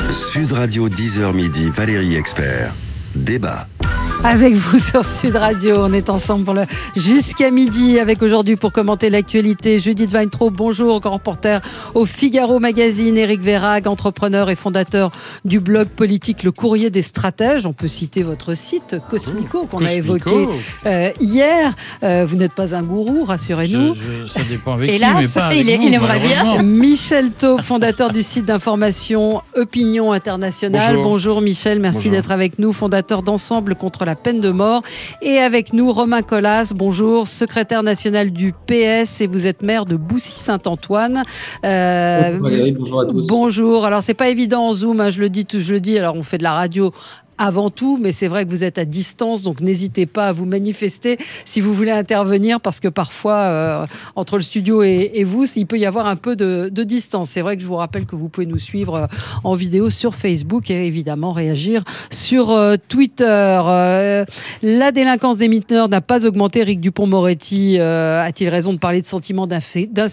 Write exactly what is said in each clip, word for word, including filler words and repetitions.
Sud Radio dix heures midi, Valérie Expert. Débat. Avec vous sur Sud Radio, on est ensemble pour le jusqu'à midi avec aujourd'hui pour commenter l'actualité Judith Weintraub, bonjour, grand reporter au Figaro Magazine, Éric Vérag, entrepreneur et fondateur du blog politique Le Courrier des Stratèges. On peut citer votre site Cosmico qu'on Cosmico. a évoqué euh, hier. Euh, vous n'êtes pas un gourou, rassurez-nous. Je, je, ça dépend avec Hélas, qui, mais pas avec il, vous, il aimerait bien. Michel Taube, fondateur du site d'information Opinion Internationale. Bonjour, bonjour Michel, merci bonjour. d'être avec nous, fondateur d'Ensemble contre la peine de mort. Et avec nous, Romain Colas, bonjour, secrétaire national du P S et vous êtes maire de Boussy-Saint-Antoine. Euh, bonjour Valérie, bonjour à tous. Bonjour, alors c'est pas évident en Zoom, hein, je le dis tout, je le dis, alors on fait de la radio avant tout, mais c'est vrai que vous êtes à distance, donc n'hésitez pas à vous manifester si vous voulez intervenir, parce que parfois, euh, entre le studio et, et vous, il peut y avoir un peu de, de distance. C'est vrai que je vous rappelle que vous pouvez nous suivre en vidéo sur Facebook et évidemment réagir sur euh, Twitter. Euh, la délinquance des mineurs n'a pas augmenté. Éric Dupond-Moretti euh, a-t-il raison de parler de sentiment d'insécurité ?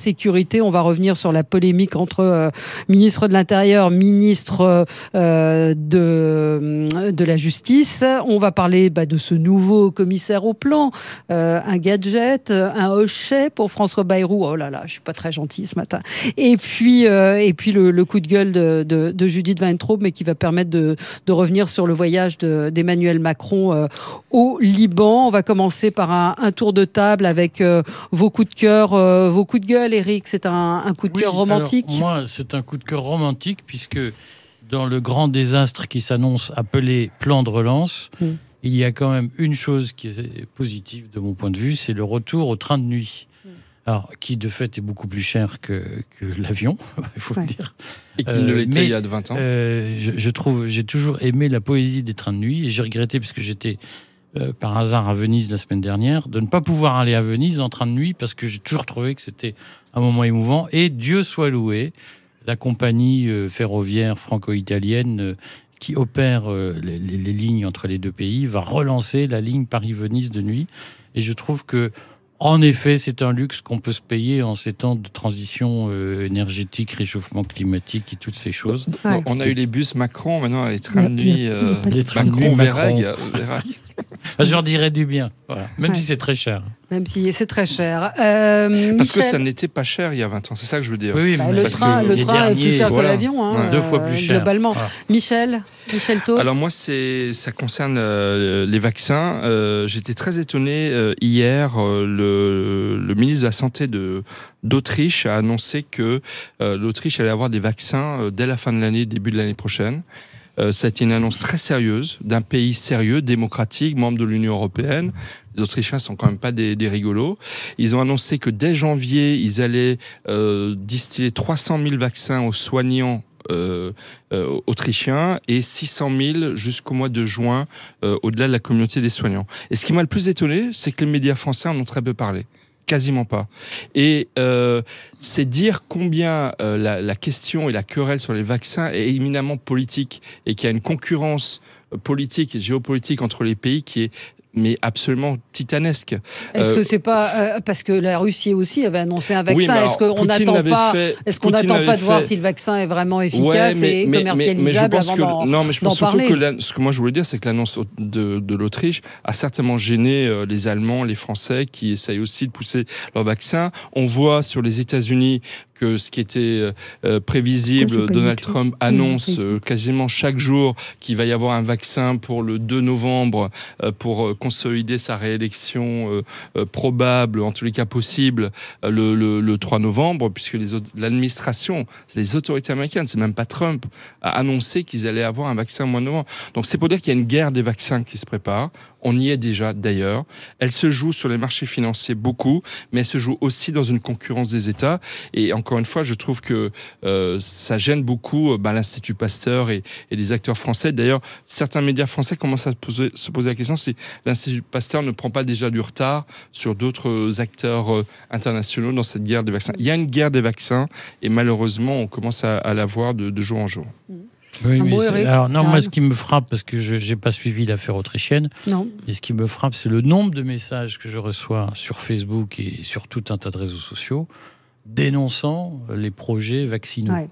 On va revenir sur la polémique entre euh, ministre de l'Intérieur, ministre euh, de... de la justice. On va parler bah, de ce nouveau commissaire au plan, euh, un gadget, un hochet pour François Bayrou. Oh là là, je suis pas très gentille ce matin. Et puis, euh, et puis le, le coup de gueule de, de, de Judith Weintraub, mais qui va permettre de, de revenir sur le voyage de, d'Emmanuel Macron euh, au Liban. On va commencer par un, un tour de table avec euh, vos coups de cœur, euh, vos coups de gueule. Éric, c'est un, un coup de oui, cœur romantique. Alors, moi, c'est un coup de cœur romantique puisque dans le grand désastre qui s'annonce appelé plan de relance, mmh. il y a quand même une chose qui est positive de mon point de vue, c'est le retour au train de nuit. Mmh. Alors, qui de fait est beaucoup plus cher que, que l'avion, il faut ouais. le dire. Et qu'il euh, ne l'était il y a de vingt ans. Euh, je, je trouve, j'ai toujours aimé la poésie des trains de nuit et j'ai regretté, parce que j'étais euh, par hasard à Venise la semaine dernière, de ne pas pouvoir aller à Venise en train de nuit parce que j'ai toujours trouvé que c'était un moment émouvant. Et Dieu soit loué, la compagnie euh, ferroviaire franco-italienne euh, qui opère euh, les, les, les lignes entre les deux pays va relancer la ligne Paris-Venise de nuit. Et je trouve que, en effet, c'est un luxe qu'on peut se payer en ces temps de transition euh, énergétique, réchauffement climatique et toutes ces choses. Ouais. On a eu les bus Macron, maintenant les trains de nuit euh, Macron-Vérag. Ah, je leur dirais du bien, voilà. Même ouais. si c'est très cher. Même si c'est très cher. Euh, Parce Michel... que ça n'était pas cher il y a vingt ans, c'est ça que je veux dire. Oui, oui, bah, le train, le train derniers, est plus cher voilà. que l'avion, hein, ouais. deux fois plus cher. Globalement. Voilà. Michel, Michel Taube. Alors moi, c'est, ça concerne euh, les vaccins. Euh, j'étais très étonné euh, hier. Euh, le, le ministre de la Santé de, d'Autriche a annoncé que euh, l'Autriche allait avoir des vaccins euh, dès la fin de l'année, début de l'année prochaine. Euh, ça a été une annonce très sérieuse d'un pays sérieux, démocratique, membre de l'Union européenne. Les Autrichiens sont quand même pas des, des rigolos. Ils ont annoncé que dès janvier, ils allaient euh, distiller trois cent mille vaccins aux soignants euh, euh, autrichiens et six cent mille jusqu'au mois de juin euh, au-delà de la communauté des soignants. Et ce qui m'a le plus étonné, c'est que les médias français en ont très peu parlé. Quasiment pas. Et euh, c'est dire combien euh, la, la question et la querelle sur les vaccins est éminemment politique et qu'il y a une concurrence politique et géopolitique entre les pays qui est mais absolument titanesque. Est-ce euh, que c'est pas euh, parce que la Russie aussi avait annoncé un vaccin? Oui, alors, est-ce qu'on n'attend pas fait, Est-ce qu'on n'attend pas de fait... voir si le vaccin est vraiment efficace ouais, mais, et mais, commercialisable mais, mais je pense avant que, d'en, Non, mais je pense d'en surtout parler. que la, ce que moi je voulais dire, c'est que l'annonce de, de l'Autriche a certainement gêné euh, les Allemands, les Français, qui essayent aussi de pousser leur vaccin. On voit sur les États-Unis que ce qui était euh, prévisible, Donald Trump annonce euh, quasiment chaque jour qu'il va y avoir un vaccin pour le deux novembre euh, pour euh, consolider sa réélection euh, euh, probable, en tous les cas possible, euh, le, le, le trois novembre, puisque les, l'administration, les autorités américaines, c'est même pas Trump, a annoncé qu'ils allaient avoir un vaccin au mois de novembre. Donc c'est pour dire qu'il y a une guerre des vaccins qui se prépare. On y est déjà d'ailleurs. Elle se joue sur les marchés financiers beaucoup, mais elle se joue aussi dans une concurrence des États. Et encore une fois, je trouve que euh, ça gêne beaucoup ben, l'Institut Pasteur et, et les acteurs français. D'ailleurs, certains médias français commencent à se poser, se poser la question si l'Institut Pasteur ne prend pas déjà du retard sur d'autres acteurs euh, internationaux dans cette guerre des vaccins. Il y a une guerre des vaccins et malheureusement, on commence à, à la voir de, de jour en jour. Mmh. Oui, mais alors, non, moi, ce qui me frappe, parce que je n'ai pas suivi l'affaire autrichienne, non. et ce qui me frappe, c'est le nombre de messages que je reçois sur Facebook et sur tout un tas de réseaux sociaux dénonçant les projets vaccinaux. Ouais.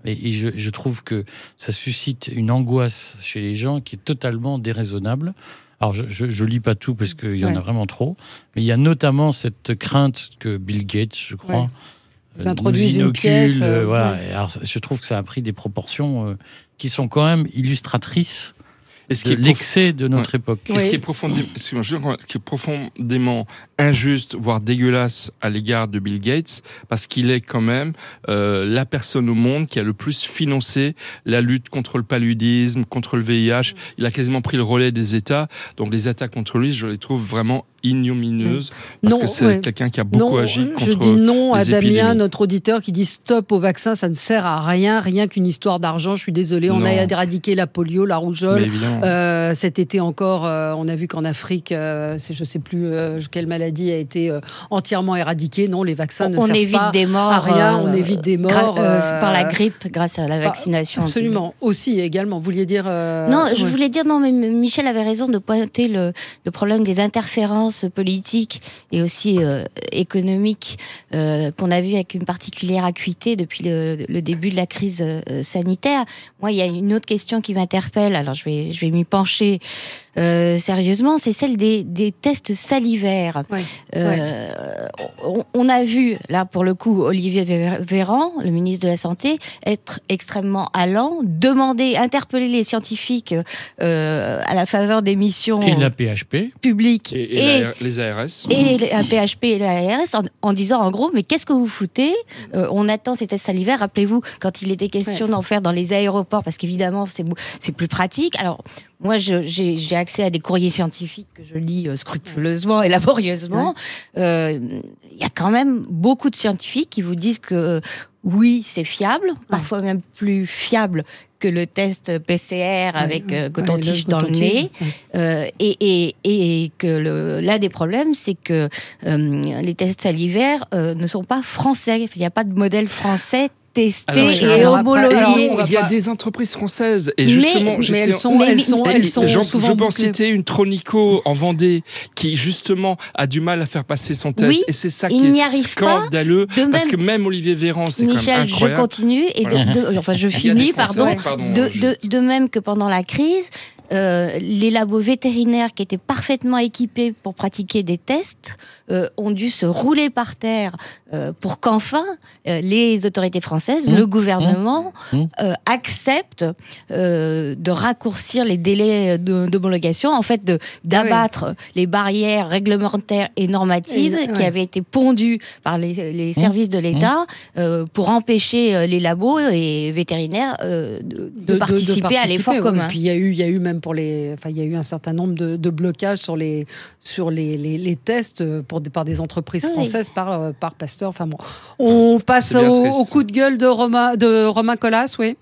Et, et je, je trouve que ça suscite une angoisse chez les gens qui est totalement déraisonnable. Alors, je ne lis pas tout parce qu'il y en ouais. a vraiment trop, mais il y a notamment cette crainte que Bill Gates, je crois, ouais. euh, nous inocule. Une pièce, euh, voilà. ouais. Alors, je trouve que ça a pris des proportions euh, qui sont quand même illustratrices et ce de qui est l'excès prof... de notre ouais. époque. Et ce qui est, profondément, ce qui est profondément injuste, voire dégueulasse à l'égard de Bill Gates, parce qu'il est quand même euh, la personne au monde qui a le plus financé la lutte contre le paludisme, contre le V I H. Il a quasiment pris le relais des États. Donc les attaques contre lui, je les trouve vraiment ignomineuses, parce non, que c'est ouais. quelqu'un qui a beaucoup non, agi contre les Je dis non à épidémies. Damien, notre auditeur, qui dit stop au vaccin, ça ne sert à rien, rien qu'une histoire d'argent. Je suis désolée, on non. a éradiqué la polio, la rougeole. Euh, cet été encore, euh, on a vu qu'en Afrique, euh, c'est, je ne sais plus euh, quelle maladie a été euh, entièrement éradiquée. Non, les vaccins ne on servent évite pas des morts, à rien. Euh, on évite des morts gra- euh, par la grippe grâce à la vaccination. Absolument, aussi, aussi également. Vous vouliez dire euh, Non, je ouais. voulais dire non, mais Michel avait raison de pointer le, le problème des interférences politiques et aussi euh, économiques euh, qu'on a vu avec une particulière acuité depuis le, le début de la crise euh, sanitaire. Moi, il y a une autre question qui m'interpelle. Alors, je vais, je vais m'y pencher euh, sérieusement. C'est celle des, des tests salivaires. Ouais. Euh, ouais. On, on a vu là pour le coup Olivier Véran, le ministre de la Santé, être extrêmement allant, demander, interpeller les scientifiques euh, à la faveur des missions et la P H P publiques et, et, et la, les A R S et la P H P et la A R S en, en disant en gros mais qu'est-ce que vous foutez euh, on attend ces tests salivaires. Rappelez-vous quand il était question ouais. d'en faire dans les aéroports parce qu'évidemment c'est c'est plus pratique. Alors moi, je, j'ai, j'ai accès à des courriers scientifiques que je lis euh, scrupuleusement et laborieusement. Il euh, y a quand même beaucoup de scientifiques qui vous disent que euh, oui, c'est fiable, ouais. parfois même plus fiable que le test P C R avec ouais, euh, coton-tige ouais, dans le nez. Ouais. Euh, et, et, et que le, l'un des problèmes, c'est que euh, les tests salivaires euh, ne sont pas français. Il n'y a pas de modèle français testé alors, et homologué. Il y a des entreprises françaises et justement, mais, mais elles sont, elles sont, elles sont je, souvent je peux en citer une Tronico en Vendée qui justement a du mal à faire passer son test oui, et c'est ça qui est scandaleux parce même, que même Olivier Véran, c'est Michel, quand même incroyable. Je continue et de, de, enfin je finis, pardon. Ouais. pardon de, de, de même que pendant la crise. Euh, les labos vétérinaires qui étaient parfaitement équipés pour pratiquer des tests euh, ont dû se rouler par terre euh, pour qu'enfin euh, les autorités françaises, mmh. le gouvernement, mmh. euh, acceptent euh, de raccourcir les délais de, d'homologation, en fait de, d'abattre oui. les barrières réglementaires et normatives et, qui ouais. avaient été pondues par les, les services mmh. de l'État euh, pour empêcher les labos et vétérinaires euh, de, de, de, participer de, de participer à l'effort oui. commun. Et puis il y a eu, il y a eu même pour les, enfin il y a eu un certain nombre de, de blocages sur les sur les, les, les tests pour par des entreprises oui. françaises par par Pasteur. Enfin bon, on passe au, au coup de gueule de Romain de Romain Colas, oui.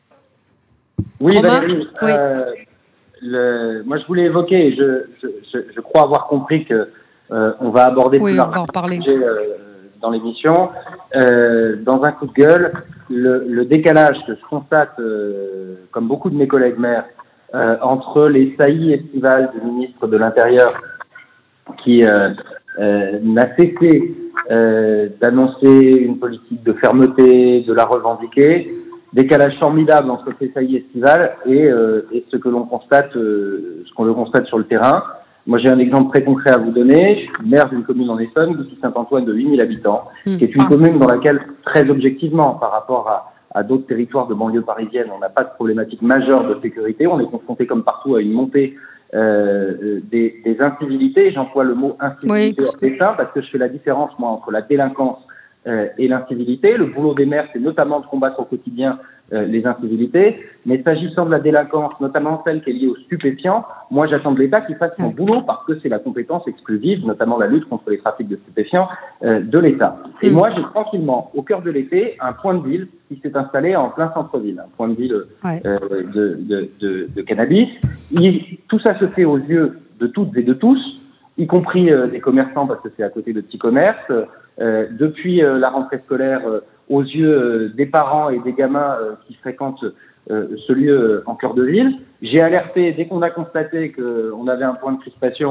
Oui, Romain, Valérie, oui. Euh, le, moi je voulais évoquer, je, je, je, je crois avoir compris que euh, on va aborder oui, plus on va en reparler. Sujet, euh, dans l'émission. Euh, dans un coup de gueule, le, le décalage que je constate, euh, comme beaucoup de mes collègues maires, euh, entre les saillies estivales du ministre de l'Intérieur, qui euh, euh, n'a cessé euh, d'annoncer une politique de fermeté, de la revendiquer, décalage formidable entre ces saillies estivales et, euh, et ce que l'on constate, euh, ce qu'on le constate sur le terrain. Moi, j'ai un exemple très concret à vous donner. Je suis maire d'une commune en Essonne, Goussy-Saint-Antoine, de huit mille habitants, mmh. qui est une commune dans laquelle, très objectivement, par rapport à, à d'autres territoires de banlieue parisienne, on n'a pas de problématique majeure de sécurité. On est confronté, comme partout, à une montée euh, des, des incivilités. J'emploie le mot incivilité hors oui, dessin parce que je fais la différence, moi, entre la délinquance euh, et l'incivilité. Le boulot des maires, c'est notamment de combattre au quotidien Euh, les incivilités, mais s'agissant de la délinquance, notamment celle qui est liée aux stupéfiants, moi j'attends de l'État qu'il fasse son boulot parce que c'est la compétence exclusive, notamment la lutte contre les trafics de stupéfiants, euh, de l'État. Et mmh. moi j'ai tranquillement, au cœur de l'été, un point de deal qui s'est installé en plein centre-ville, un point de deal ouais. euh, de, de, de, de cannabis. Il, tout ça se fait aux yeux de toutes et de tous, y compris euh, des commerçants parce que c'est à côté de petits commerces. Euh, depuis euh, la rentrée scolaire, euh, aux yeux euh, des parents et des gamins euh, qui fréquentent euh, ce lieu euh, en cœur de ville. J'ai alerté, dès qu'on a constaté qu'on avait un point de crispation,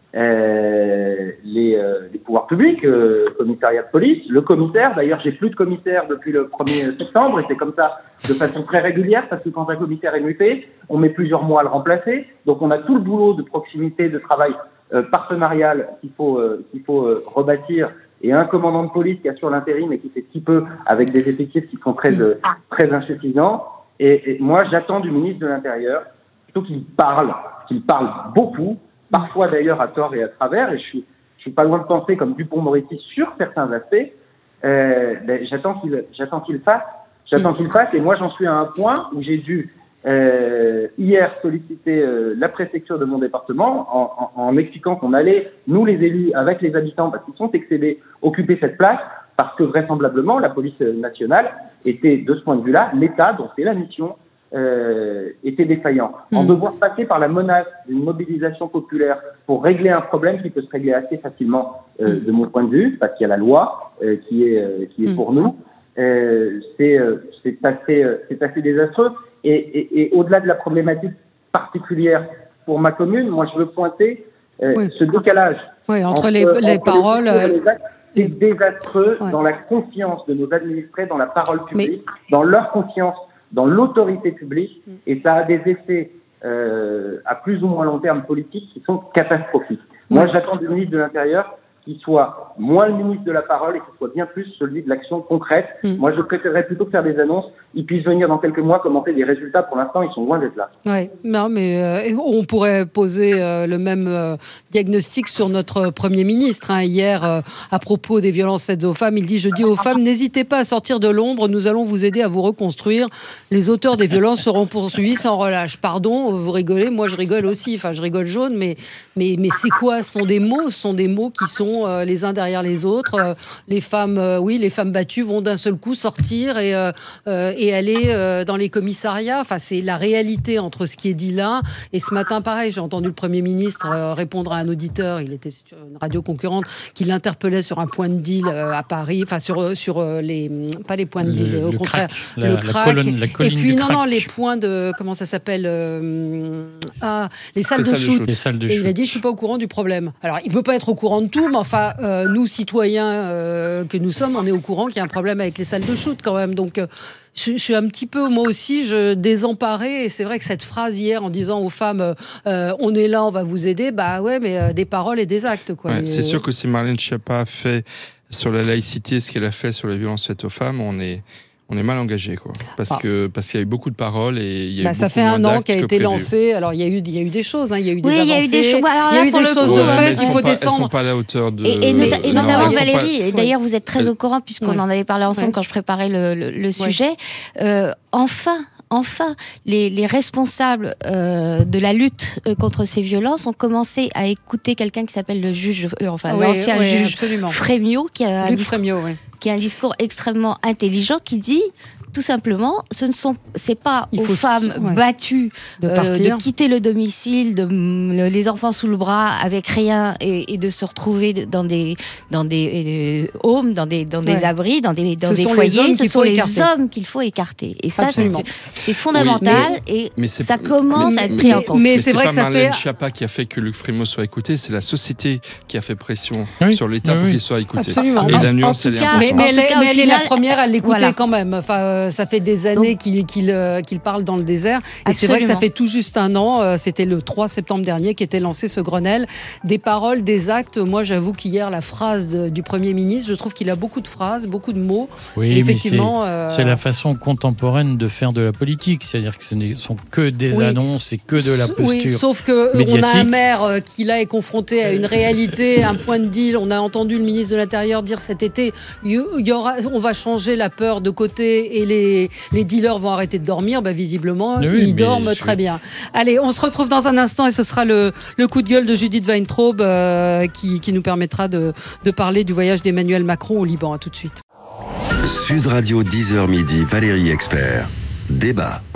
euh, les, euh, les pouvoirs publics, euh, commissariat de police, le commissaire. D'ailleurs, j'ai plus de commissaire depuis le premier septembre et c'est comme ça de façon très régulière parce que quand un commissaire est muté, on met plusieurs mois à le remplacer. Donc, on a tout le boulot de proximité, de travail euh, partenarial qu'il faut, euh, qu'il faut euh, rebâtir. Et un commandant de police qui assure l'intérim et qui fait si peu avec des effectifs qui sont très, euh, très insuffisants. Et, et moi, j'attends du ministre de l'Intérieur plutôt qu'il parle, qu'il parle beaucoup, parfois d'ailleurs à tort et à travers, et je suis, je suis pas loin de penser comme Dupond-Moretti sur certains aspects, euh, ben, j'attends qu'il, j'attends qu'il fasse, j'attends qu'il fasse, et moi j'en suis à un point où j'ai dû, euh, hier solliciter euh, la préfecture de mon département en, en, en expliquant qu'on allait, nous les élus, avec les habitants, parce qu'ils sont excédés, occuper cette place, parce que vraisemblablement la police nationale était, de ce point de vue-là, l'État, dont c'est la mission, Euh, était défaillant. Mmh. En devoir passer par la menace d'une mobilisation populaire pour régler un problème qui peut se régler assez facilement euh, mmh. de mon point de vue, parce qu'il y a la loi euh, qui est euh, qui est mmh. pour nous, euh, c'est euh, c'est assez euh, c'est assez désastreux. Et, et, et au-delà de la problématique particulière pour ma commune, moi je veux pointer euh, oui. ce décalage oui, entre, entre les, les entre paroles. Les les actes, c'est désastreux ouais. dans la confiance de nos administrés dans la parole publique, Mais... dans leur confiance dans l'autorité publique, et ça a des effets euh, à plus ou moins long terme politiques qui sont catastrophiques. Moi, oui. j'attends du ministre de l'Intérieur qu'il soit moins le ministre de la parole et qu'il soit bien plus celui de l'action concrète. Mm. Moi, je préférerais plutôt faire des annonces. Ils puissent venir dans quelques mois commenter des résultats. Pour l'instant, ils sont loin d'être là. Oui, non, mais euh, on pourrait poser euh, le même euh, diagnostic sur notre Premier ministre. Hein. Hier, euh, à propos des violences faites aux femmes, il dit « Je dis aux femmes, n'hésitez pas à sortir de l'ombre. Nous allons vous aider à vous reconstruire. Les auteurs des violences seront poursuivis sans relâche. » Pardon, vous rigolez. Moi, je rigole aussi. Enfin, je rigole jaune. Mais, mais, mais c'est quoi ? Ce sont des mots. Ce sont des mots qui sont Euh, les uns derrière les autres. Euh, les femmes, euh, oui, les femmes battues vont d'un seul coup sortir et, euh, euh, et aller euh, dans les commissariats. Enfin, c'est la réalité entre ce qui est dit là. Et ce matin, pareil, j'ai entendu le Premier ministre euh, répondre à un auditeur, il était sur une radio concurrente, qui l'interpellait sur un point de deal euh, à Paris, enfin sur, sur euh, les, pas les points de deal, le, au le contraire, crack, la, le la crack. Colonne, la et puis, non, crack. non, les points de, comment ça s'appelle euh, ah, les salles, les de, salles shoot. de shoot. Les salles de et shoot. il a dit, je suis pas au courant du problème. Alors, il peut pas être au courant de tout, mais enfin, euh, nous, citoyens euh, que nous sommes, on est au courant qu'il y a un problème avec les salles de shoot quand même. Donc, euh, je, je suis un petit peu, moi aussi, je désemparée. Et c'est vrai que cette phrase hier en disant aux femmes, euh, on est là, on va vous aider, bah ouais, mais euh, des paroles et des actes, quoi. Ouais, et, c'est sûr que si Marlène Schiappa a fait sur la laïcité ce qu'elle a fait sur la violence faite aux femmes, on est on est mal engagé, quoi. Parce ah. que parce qu'il y a eu beaucoup de paroles et il y a bah, eu ça beaucoup fait moins un an d'actes qu'a que été prévu. lancé. Alors il y a eu il y a eu des choses, hein. Il y a eu des oui, avancées. Il y a eu des choses. Alors, il y a eu des choses de ouais, fait. Il faut pas, descendre. Elles sont pas à la hauteur de. Et, et, nota- et non, notamment pas... Valérie. Et d'ailleurs, vous êtes très elles... au courant puisqu'on ouais. en avait parlé ensemble ouais. quand je préparais le, le, le ouais. sujet. Euh, enfin. Enfin, les, les responsables euh, de la lutte contre ces violences ont commencé à écouter quelqu'un qui s'appelle le juge, euh, enfin oui, l'ancien oui, juge absolument. Frémiot, qui a, un Luc discours, Frémiot, oui. qui a un discours extrêmement intelligent, qui dit tout simplement, ce ne sont, c'est pas Il aux faut femmes ouais. battues de, euh, de quitter le domicile, de le, les enfants sous le bras avec rien et, et de se retrouver dans des dans des euh, homes, dans des dans des ouais. abris, dans des dans ce des sont foyers. Les ce sont les écarter. hommes qu'il faut écarter. Et ça, c'est, c'est fondamental oui, mais, et mais ça commence mais, à être mais, pris mais, en compte. Mais, mais c'est, c'est vrai pas que ça Marlène fait. Schiappa qui a fait que Luc Frémaux soit écouté, c'est la société qui a fait pression oui, sur l'État oui, pour oui. qu'il soit écouté. Absolument. Et En, la nuance, en elle est cas, importante. Mais, mais, elle, cas, mais elle final, est la première à l'écouter voilà. quand même. Enfin, euh, ça fait des années Donc, qu'il, qu'il, euh, qu'il parle dans le désert. Et absolument. C'est vrai que ça fait tout juste un an. Euh, c'était le trois septembre dernier qu'était lancé ce Grenelle. Des paroles, des actes. Moi, j'avoue qu'hier, la phrase de, du Premier ministre, je trouve qu'il a beaucoup de phrases, beaucoup de mots. Oui, effectivement, mais c'est, euh... c'est la façon contemporaine de faire de la politique. C'est-à-dire que ce ne sont que des oui. annonces et que de la posture. Oui, sauf que médiatique. On a un maire qui là est confronté à une réalité, un point de deal. On a entendu le ministre de l'Intérieur dire cet été, il y aura, on va changer la peur de côté et les, les dealers vont arrêter de dormir. Ben, visiblement, oui, ils dorment très bien. Allez, on se retrouve dans un instant et ce sera le, le coup de gueule de Judith Weintraub euh, qui, qui nous permettra de, de parler du voyage d'Emmanuel Macron au Liban. À tout de suite. Sud Radio dix heures midi, Valérie Expert. Débat.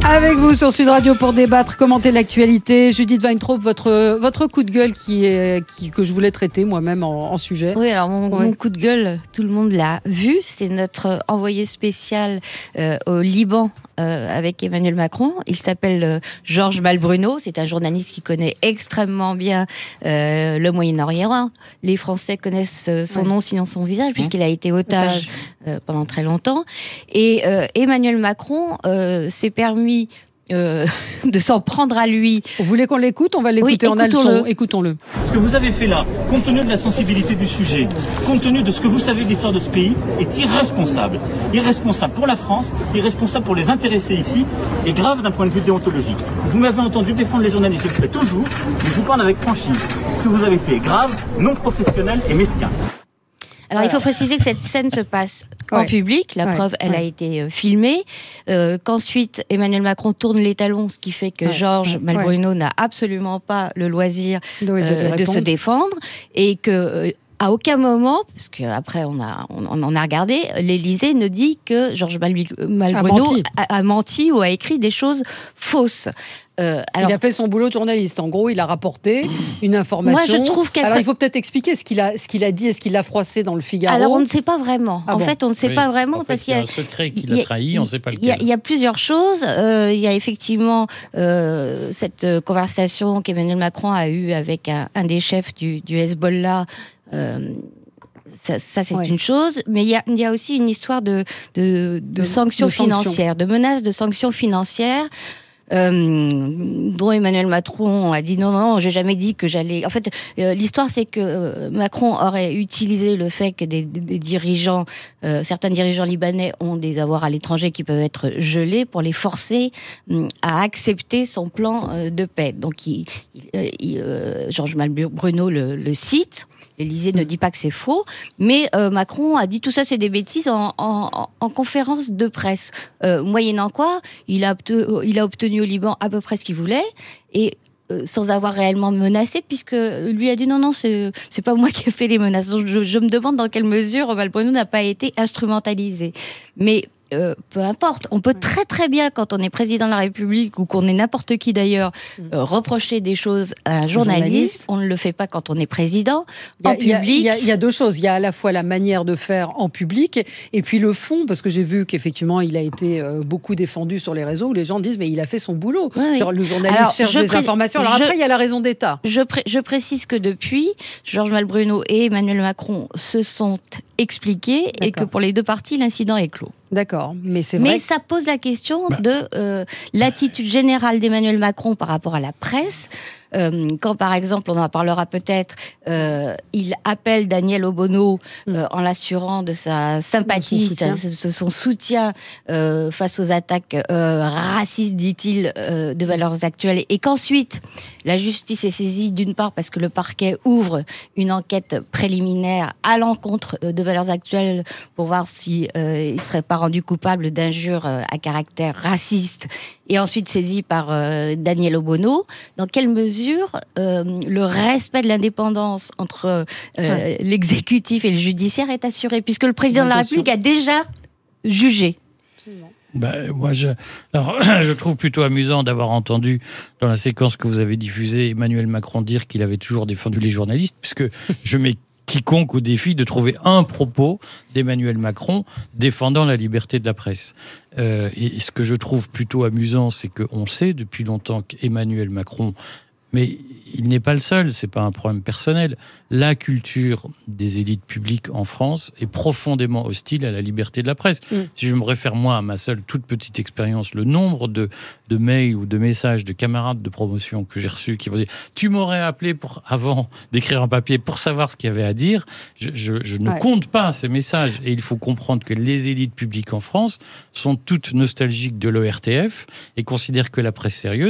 Avec vous sur Sud Radio pour débattre, commenter l'actualité. Judith Weintraub, votre, votre coup de gueule qui est, qui, que je voulais traiter moi-même en, en sujet. Oui, alors mon, Ouais. mon coup de gueule, tout le monde l'a vu, c'est notre envoyé spécial euh, au Liban euh, avec Emmanuel Macron. Il s'appelle euh, Georges Malbruno, c'est un journaliste qui connaît extrêmement bien euh, le Moyen-Orient. Les Français connaissent euh, son Ouais. nom, sinon son visage, puisqu'il a été otage, Otage. euh, pendant très longtemps. Et euh, Emmanuel Macron euh, s'est permis Euh, de s'en prendre à lui. Vous voulez qu'on l'écoute? On va l'écouter Oui, en a le son. écoutons-le. Écoutons-le. Ce que vous avez fait là, compte tenu de la sensibilité du sujet, compte tenu de ce que vous savez de l'histoire de ce pays, est irresponsable. Irresponsable pour la France, irresponsable pour les intéressés ici, et grave d'un point de vue déontologique. Vous m'avez entendu défendre les journalistes, je le fais toujours, mais je vous parle avec franchise. Ce que vous avez fait est grave, non professionnel et mesquin. Alors, il faut préciser que cette scène se passe en Ouais. public. La Ouais. preuve, elle Ouais. a été euh, filmée. Euh, qu'ensuite, Emmanuel Macron tourne les talons, ce qui fait que Ouais. Georges Ouais. Malbruno n'a absolument pas le loisir De, de euh, de se répondre. défendre et que euh, à aucun moment, parce qu'après on a on, on en a regardé, l'Élysée ne dit que Georges Malbi- Malbruno menti. a, a menti ou a écrit des choses fausses. Euh, alors, il a fait son boulot de journaliste. En gros, il a rapporté une information. Moi, je trouve qu'après- Alors, il faut peut-être expliquer ce qu'il a, ce qu'il a dit et ce qu'il a froissé dans le Figaro. alors on ne sait pas vraiment. Ah en bon fait, on ne sait Oui. pas vraiment En fait, parce il qu'il y y a a un secret qui il y l'a a- trahi, on ne sait pas Il y, a, lequel. il y a plusieurs choses. Euh, il y a effectivement euh, cette euh, conversation qu'Emmanuel Macron a eue avec un, un des chefs du, du Hezbollah. Euh, ça, ça, c'est Ouais. une chose, mais il y a, il y a aussi une histoire de, de, de, De- sanctions de sanctions. financières, de menaces de sanctions financières. Euh, dont Emmanuel Macron a dit non, non, j'ai jamais dit que j'allais. En fait, euh, l'histoire, c'est que euh, Macron aurait utilisé le fait que des, des, des dirigeants, euh, certains dirigeants libanais ont des avoirs à l'étranger qui peuvent être gelés pour les forcer hum, à accepter son plan euh, de paix. Donc, il, il, euh, il, euh, Georges Malbruno le, le cite. L'Élysée ne dit pas que c'est faux, mais euh, Macron a dit tout ça, c'est des bêtises en, en, en conférence de presse. Euh, moyennant quoi, il a, obte- il a obtenu au Liban à peu près ce qu'il voulait et euh, sans avoir réellement menacé, puisque lui a dit non, non, c'est, c'est pas moi qui ai fait les menaces. Donc, je, je me demande dans quelle mesure Malbruno n'a pas été instrumentalisé. Mais euh, peu importe, on peut très très bien, quand on est président de la République ou qu'on est n'importe qui d'ailleurs, euh, reprocher des choses à un journaliste. journaliste. On ne le fait pas quand on est président. Il y a- En il y a- public, Il y, a, il y a deux choses. Il y a à la fois la manière de faire en public et, et puis le fond, parce que j'ai vu qu'effectivement, il a été euh, beaucoup défendu sur les réseaux où les gens disent mais il a fait son boulot. Oui, oui. Genre, le journaliste Alors, cherche je des pré- informations. Alors je- après, il y a la raison d'État. Je, pré- je précise que depuis, Georges Malbruno et Emmanuel Macron se sont expliqués et que D'accord. pour les deux parties, l'incident est clos. D'accord, mais c'est vrai. Mais ça pose la question de euh, l'attitude générale d'Emmanuel Macron par rapport à la presse. Euh, quand, par exemple, on en parlera peut-être, euh, il appelle Daniel Obono euh, en l'assurant de sa sympathie, De son soutien. sa- de son soutien euh, face aux attaques euh, racistes, dit-il, euh, de Valeurs Actuelles, et qu'ensuite la justice est saisie d'une part parce que le parquet ouvre une enquête préliminaire à l'encontre euh, de Valeurs Actuelles pour voir si euh, il serait pas rendu coupable d'injures euh, à caractère raciste, et ensuite saisi par euh, Daniel Obono. Dans quelle mesure euh, le respect de l'indépendance entre euh, Ouais. l'exécutif et le judiciaire est assuré, puisque le président Bonne de la question. République a déjà jugé. Ben, moi, je, alors, je trouve plutôt amusant d'avoir entendu dans la séquence que vous avez diffusée Emmanuel Macron dire qu'il avait toujours défendu les journalistes, puisque je mets quiconque au défi de trouver un propos d'Emmanuel Macron défendant la liberté de la presse. Euh, et ce que je trouve plutôt amusant, c'est qu'on sait depuis longtemps qu'Emmanuel Macron, mais il n'est pas le seul, c'est pas un problème personnel. La culture des élites publiques en France est profondément hostile à la liberté de la presse. Mm. Si je me réfère moi à ma seule toute petite expérience, le nombre de, de mails ou de messages de camarades de promotion que j'ai reçus qui vont dire « Tu m'aurais appelé pour, avant d'écrire un papier pour savoir ce qu'il y avait à dire », je, je, je ne Ouais. compte pas ces messages. Et il faut comprendre que les élites publiques en France sont toutes nostalgiques de l'O R T F et considèrent que la presse sérieuse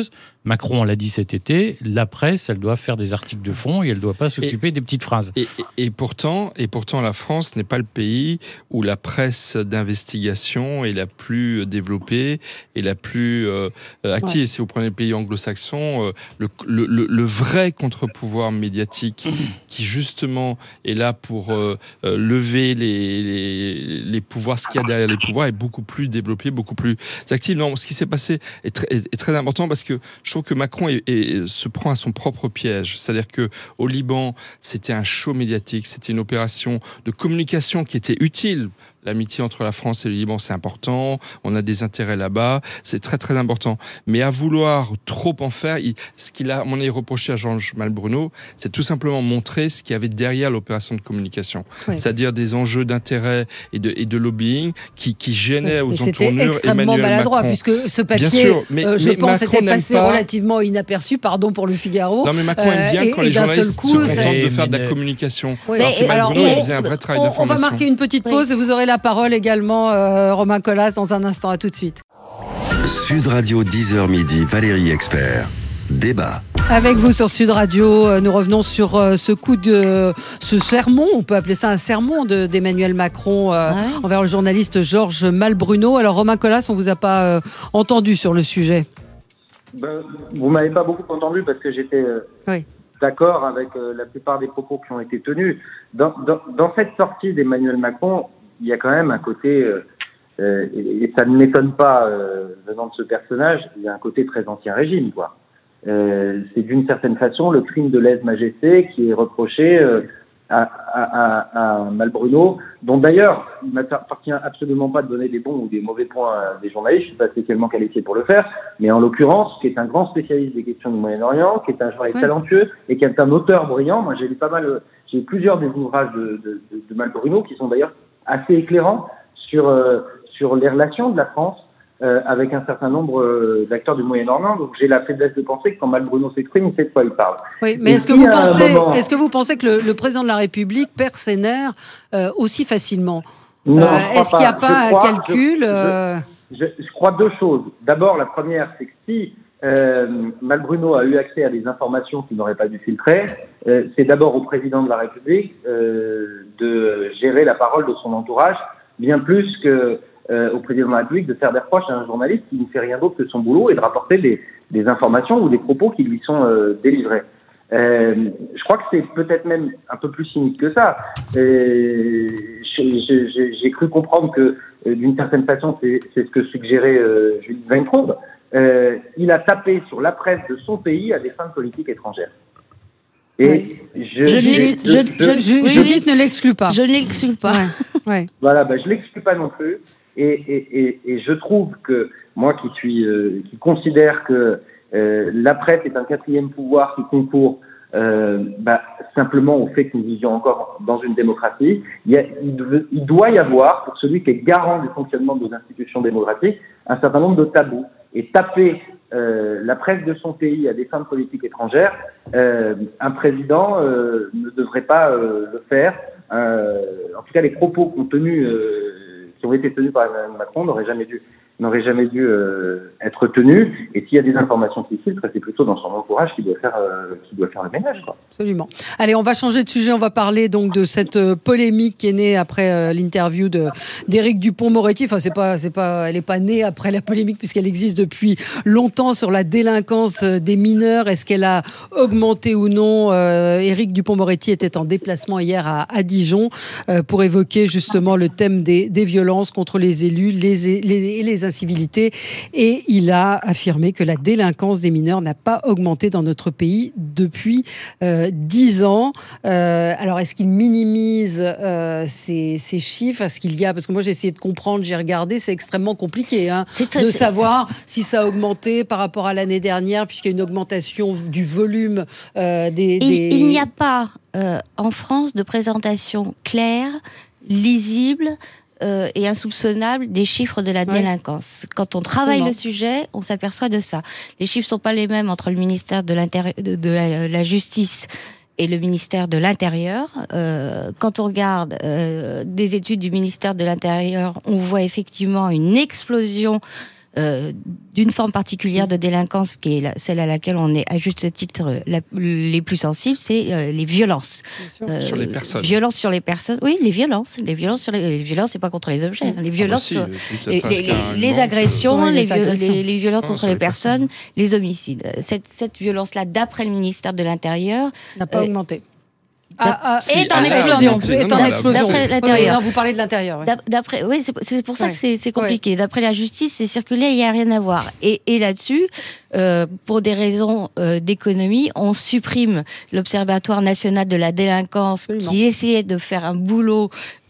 Macron, on l'a dit cet été, la presse, elle doit faire des articles de fond et elle ne doit pas s'occuper et, des petites phrases. Et, et, et, pourtant, et pourtant, la France n'est pas le pays où la presse d'investigation est la plus développée et la plus euh, active. Ouais. Si vous prenez le pays anglo-saxon, euh, le, le, le, le vrai contre-pouvoir médiatique qui justement est là pour euh, euh, lever les, les, les pouvoirs, ce qu'il y a derrière les pouvoirs, est beaucoup plus développé, beaucoup plus actif. Non, ce qui s'est passé est, tr- est, est très important parce que je trouve que Macron est, est, se prend à son propre piège. C'est-à-dire que au Liban, c'était un show médiatique, c'était une opération de communication qui était utile. L'amitié entre la France et le Liban, c'est important. On a des intérêts là-bas. C'est très, très important. Mais à vouloir trop en faire, il, ce qu'il a, à mon avis, reproché à Georges Malbruno, c'est tout simplement montrer ce qu'il y avait derrière l'opération de communication. Oui. C'est-à-dire des enjeux d'intérêt et de, et de lobbying qui, qui gênaient oui, aux entournures Emmanuel Macron. C'était extrêmement maladroit, puisque ce papier, sûr, mais, euh, je mais pense, était passé pas... relativement inaperçu, pardon pour le Figaro. Non, mais Macron aime bien euh, quand et, les et journalistes coup, se contentent de faire de la communication. Oui. Alors que Malbruno, alors, il faisait un vrai travail on, d'information. On va marquer une petite pause et vous aurez la parole également, euh, Romain Colas, dans un instant. À tout de suite. Sud Radio, dix heures midi, Valérie Expert. Débat. Avec vous sur Sud Radio, nous revenons sur ce coup de ce sermon, on peut appeler ça un sermon de, d'Emmanuel Macron euh, ouais. envers le journaliste Georges Malbruno. Alors Romain Colas, on vous a pas euh, entendu sur le sujet. Ben, vous m'avez pas beaucoup entendu parce que j'étais euh, oui. d'accord avec euh, la plupart des propos qui ont été tenus. Dans, dans, dans cette sortie d'Emmanuel Macron, il y a quand même un côté, euh, euh, et, et ça ne m'étonne pas euh, venant de ce personnage, il y a un côté très ancien régime, quoi. Euh, c'est d'une certaine façon le crime de lèse-majesté qui est reproché euh, à, à, à, à Malbruno, dont d'ailleurs il ne m'appartient absolument pas de donner des bons ou des mauvais points à des journalistes, je ne suis pas spécialement qualifié pour le faire, mais en l'occurrence, qui est un grand spécialiste des questions du Moyen-Orient, qui est un journaliste ouais. talentueux et qui est un auteur brillant. Moi j'ai lu pas mal, j'ai lu plusieurs des ouvrages de, de, de, de Malbruno qui sont d'ailleurs assez éclairants sur, euh, sur les relations de la France Euh, avec un certain nombre euh, d'acteurs du Moyen-Orient. Donc j'ai la faiblesse de penser que quand Malbruno s'exprime, il sait de quoi il parle. Oui, mais est-ce que, vous pensez, moment... est-ce que vous pensez que le, le président de la République perd ses nerfs euh, aussi facilement ? Non, euh, Est-ce pas. qu'il n'y a pas je un crois, calcul je, euh... je, je, je crois deux choses. D'abord, la première, c'est que si euh, Malbruno a eu accès à des informations qu'il n'aurait pas dû filtrer, euh, c'est d'abord au président de la République euh, de gérer la parole de son entourage, bien plus que Euh, au président de la République de faire des reproches à un journaliste qui ne fait rien d'autre que son boulot et de rapporter des, des informations ou des propos qui lui sont euh, délivrés. Euh, je crois que c'est peut-être même un peu plus cynique que ça. Euh, j'ai, j'ai, j'ai cru comprendre que, euh, d'une certaine façon, c'est, c'est ce que suggérait euh, Judith Weintraub. Euh, il a tapé sur la presse de son pays à des fins de politique étrangère. Et oui. je, je, je, je, je, je, oui, Judith ne l'exclut pas. Je ne l'exclus pas. Ouais. Ouais. Voilà, bah, je l'exclus pas non plus. Et, et, et, et je trouve que moi qui suis, euh, qui considère que euh, la presse est un quatrième pouvoir qui concourt euh, bah, simplement au fait que nous vivions encore dans une démocratie, il, y a, il, de, il doit y avoir, pour celui qui est garant du fonctionnement de nos institutions démocratiques, un certain nombre de tabous. Et taper euh, la presse de son pays à des fins de politique étrangère, euh, un président euh, ne devrait pas euh, le faire. Euh, en tout cas, les propos contenus euh, qui ont été tenus par Emmanuel Macron n'auraient jamais dû, n'auraient jamais dû euh, être tenus. Et s'il y a des informations qui filtrent, c'est plutôt dans son entourage qui doit faire, euh, qui doit faire le ménage, quoi. Absolument. Allez, on va changer de sujet. On va parler donc de cette polémique qui est née après euh, l'interview de d'Éric Dupond-Moretti. Enfin, c'est pas, c'est pas, elle n'est pas née après la polémique puisqu'elle existe depuis longtemps sur la délinquance des mineurs. Est-ce qu'elle a augmenté ou non ? euh, Éric Dupond-Moretti était en déplacement hier à, à Dijon euh, pour évoquer justement le thème des, des violences contre les élus les, les, et les incivilités. Et il a affirmé que la délinquance des mineurs n'a pas augmenté dans notre pays depuis euh, dix ans. Euh, alors, est-ce qu'il minimise euh, ces, ces chiffres ? Est-ce qu'il y a... Parce que moi, j'ai essayé de comprendre, j'ai regardé, c'est extrêmement compliqué hein, très, de savoir si ça a augmenté par rapport à l'année dernière, puisqu'il y a une augmentation du volume euh, des, des... Il, il n'y a pas euh, en France de présentation claire, lisible euh, et insoupçonnable des chiffres de la ouais. délinquance. Quand on travaille Comment. le sujet, on s'aperçoit de ça. Les chiffres ne sont pas les mêmes entre le ministère de, de, de la, la Justice et le ministère de l'Intérieur. Euh, quand on regarde euh, des études du ministère de l'Intérieur, on voit effectivement une explosion euh, d'une forme particulière de délinquance, qui est la, celle à laquelle on est à juste titre la, les plus sensibles, c'est euh, les violences. Euh, sur les personnes. Violences sur les personnes. Oui, les violences. Les violences sur les, les violences, c'est pas contre les objets. Hein. Les violences, ah bah si, sur, les, les, les, les euh, agressions, ouais, les, les, agressions. les, les violences ah, contre les personnes, personnes, les homicides. Cette, cette violence-là, d'après le ministère de l'Intérieur, n'a pas euh, augmenté. Ah, ah, si, est en ah, explosion. Est en explosion. D'après l'intérieur. Oui, vous parlez de l'intérieur. Oui. D'après, oui, c'est, c'est pour ça ouais. que c'est, c'est compliqué. Ouais. D'après la justice, c'est circulé, il n'y a rien à voir. Et, et là-dessus, euh, pour des raisons euh, d'économie, on supprime l'Observatoire national de la délinquance Absolument. Qui essayait de faire un boulot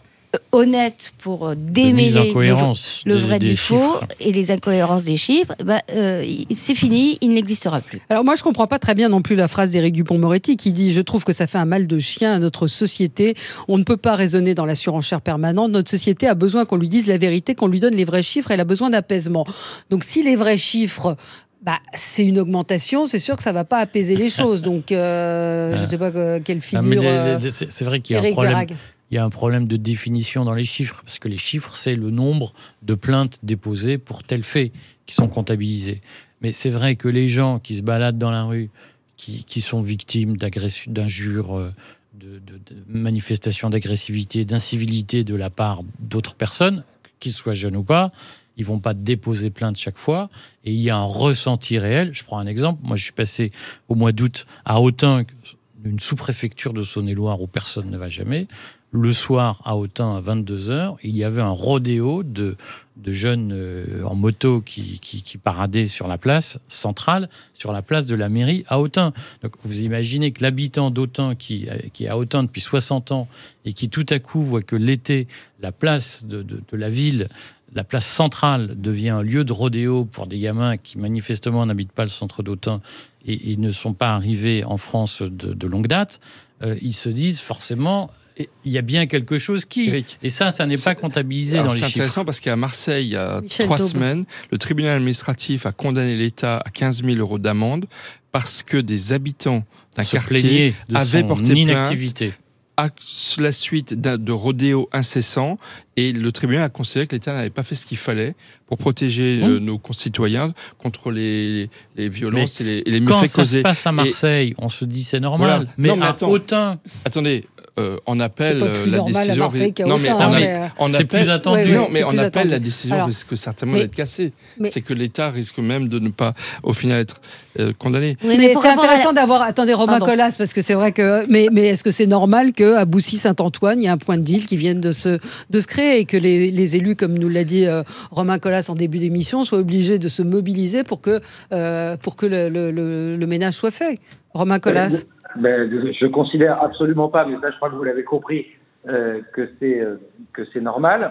honnête pour démêler le, le vrai des, du des faux chiffres. Et les incohérences des chiffres, bah, euh, c'est fini, il n'existera plus. Alors moi je comprends pas très bien non plus la phrase d'Éric Dupond-Moretti qui dit « Je trouve que ça fait un mal de chien à notre société. On ne peut pas raisonner dans la surenchère permanente. Notre société a besoin qu'on lui dise la vérité, qu'on lui donne les vrais chiffres. Elle a besoin d'apaisement. » Donc si les vrais chiffres... Bah, c'est une augmentation, c'est sûr que ça ne va pas apaiser les choses. Donc, euh, je ne sais pas que, quelle figure... Non, mais les, les, c'est, c'est vrai qu'il y a Éric un problème... Verhaeghe. Il y a un problème de définition dans les chiffres, parce que les chiffres, c'est le nombre de plaintes déposées pour tel fait qui sont comptabilisées. Mais c'est vrai que les gens qui se baladent dans la rue, qui, qui sont victimes d'agressions, d'injures, de, de, de manifestations d'agressivité, d'incivilité de la part d'autres personnes, qu'ils soient jeunes ou pas, ils vont pas déposer plainte chaque fois. Et il y a un ressenti réel. Je prends un exemple. Moi, je suis passé au mois d'août à Autun, une sous-préfecture de Saône-et-Loire où personne ne va jamais. Le soir, à Autun, à vingt-deux heures, il y avait un rodéo de, de jeunes euh, en moto qui, qui, qui paradaient sur la place centrale, sur la place de la mairie à Autun. Donc, vous imaginez que l'habitant d'Autun, qui, qui est à Autun depuis soixante ans, et qui tout à coup voit que l'été, la place de, de, de la ville, la place centrale devient un lieu de rodéo pour des gamins qui manifestement n'habitent pas le centre d'Autun et, et ne sont pas arrivés en France de, de longue date, euh, ils se disent forcément... Il y a bien quelque chose qui... Eric, et ça, ça n'est pas comptabilisé dans les chiffres. C'est intéressant parce qu'à Marseille, il y a Michel trois Daube. semaines, le tribunal administratif a condamné l'État à quinze mille euros d'amende parce que des habitants d'un Se quartier de avaient porté inactivité. plainte à la suite de rodéos incessants, et le tribunal a considéré que l'État n'avait pas fait ce qu'il fallait pour protéger mmh. euh, nos concitoyens contre les, les violences mais et les, et les méfaits causés. Quand ça se passe à Marseille, et... on se dit c'est normal, voilà. mais, non, mais à attends, Autun... Attendez, Euh, on appelle euh, la décision. Non, mais, on mais a... on c'est appelle... plus attendu. Ouais, ouais, non, mais on appelle attendu. la décision Alors, risque certainement mais... d'être cassée. Mais... C'est que l'État risque même de ne pas, au final, être euh, condamné. Oui, mais, mais c'est intéressant la... d'avoir. Attendez, Romain Pardon. Colas, parce que c'est vrai que. Mais, mais est-ce que c'est normal qu'à Boussy-Saint-Antoine, il y a un point de deal qui vienne de se de se créer et que les, les élus, comme nous l'a dit euh, Romain Colas en début d'émission, soient obligés de se mobiliser pour que euh, pour que le, le, le, le ménage soit fait. Romain Colas. Ben, je considère absolument pas, mais ça je crois que vous l'avez compris, euh, que c'est euh, que c'est normal.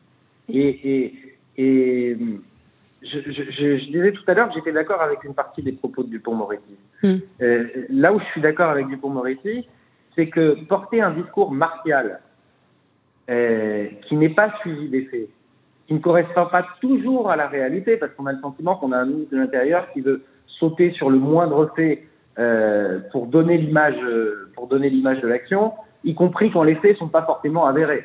Et, et, et je, je, je, je disais tout à l'heure que j'étais d'accord avec une partie des propos de Dupond-Moretti. Mm. Euh, là où je suis d'accord avec Dupond-Moretti, c'est que porter un discours martial euh, qui n'est pas suivi des faits, qui ne correspond pas toujours à la réalité, parce qu'on a le sentiment qu'on a un ministre de l'Intérieur qui veut sauter sur le moindre fait Euh, pour donner l'image, euh, pour donner l'image de l'action, y compris quand les faits sont pas forcément avérés.